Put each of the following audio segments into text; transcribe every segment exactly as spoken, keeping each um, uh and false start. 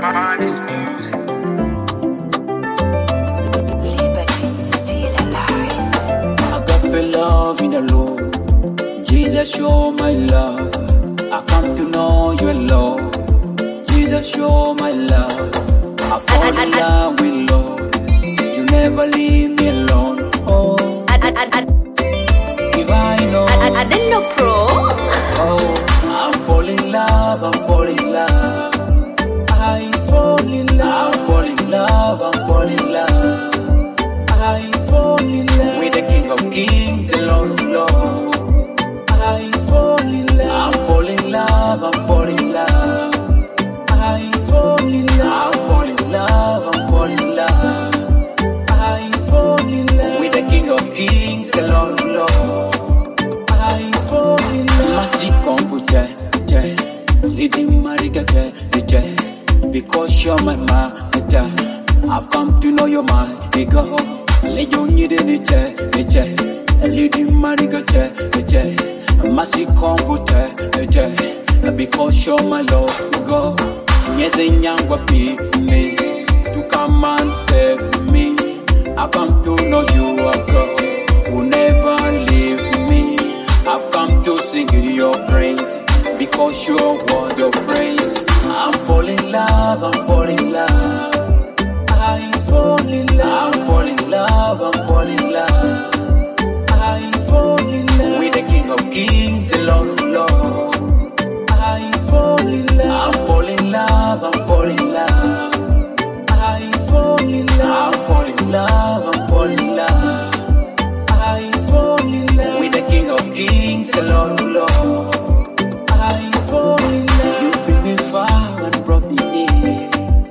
Love in the Lord, Jesus show my love. I come to know your love. Jesus show my love. I fall in love with Lord. You never leave me alone. Oh, I, I, I, if I know, I, I, I didn't know, pro. Oh, I'm falling in love. I'm falling in love. I fall in love. I'm falling in love. I'm falling in love. I fall in love with the King of Kings, the Lord of Lords. I fall in love. I'm falling in love. I'm falling in love. I fall in love. I'm falling in love. I'm falling in love. I fall in love with the King of Kings, the Lord of Lords. I fall in love. Must come with you, leading Mariga, because you're my mother. I've come to know your mind, go. Let you need any chair, a chair, a lady mariga chair, a chair, a massive comforter, a chair, because you're my love, go. Yes, a young wapi, me, to come and save me. I've come to know you, a God who never leave me. I've come to sing your praise, because you're worth of praise. I'm falling in love, I'm falling in love. I fall in love, I'm falling in love, I'm falling in love. I fall in love with the King of Kings, the Lord of Lords. I fall in love, I'm falling in love, I'm falling in love. I fall in love, I'm falling in love, I'm falling in love. I fall in love with the King of Kings, the Lord of Lords. I fall in love. You bring me far and brought me near.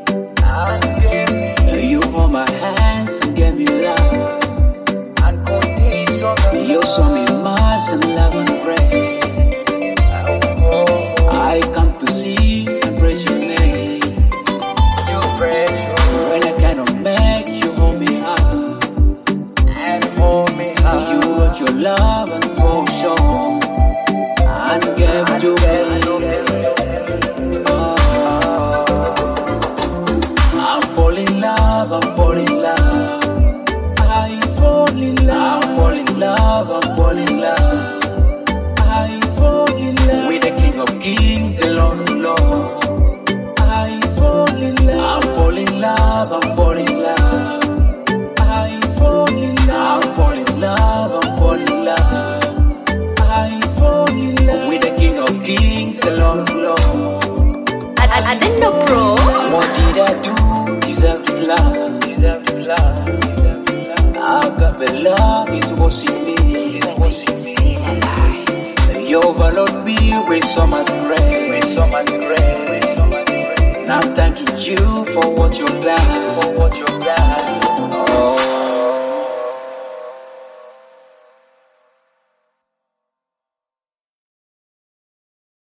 You hold my hands and gave me love. You saw me Mars and love and grace. I come to see and praise your name. When I cannot make you hold me up and hold me up. You got your love and portion and gave to me. Oh, I'm falling in love, I'm falling in love. I fall in love, I'm falling in love, I'm falling in love. I fall in love with the King of Kings, the Lord of Lords. I fall in love, I'm falling in love, I'm falling in love. I fall in love, I'm falling in love, I'm falling in love. I fall in love with the King of Kings, the Lord of Lords. I, I, I didn't know, pro. What did I do? Deserve this love, deserve this love. I got the love is washing me. You overload me with so much grace. Now I'm thanking you for what you've done.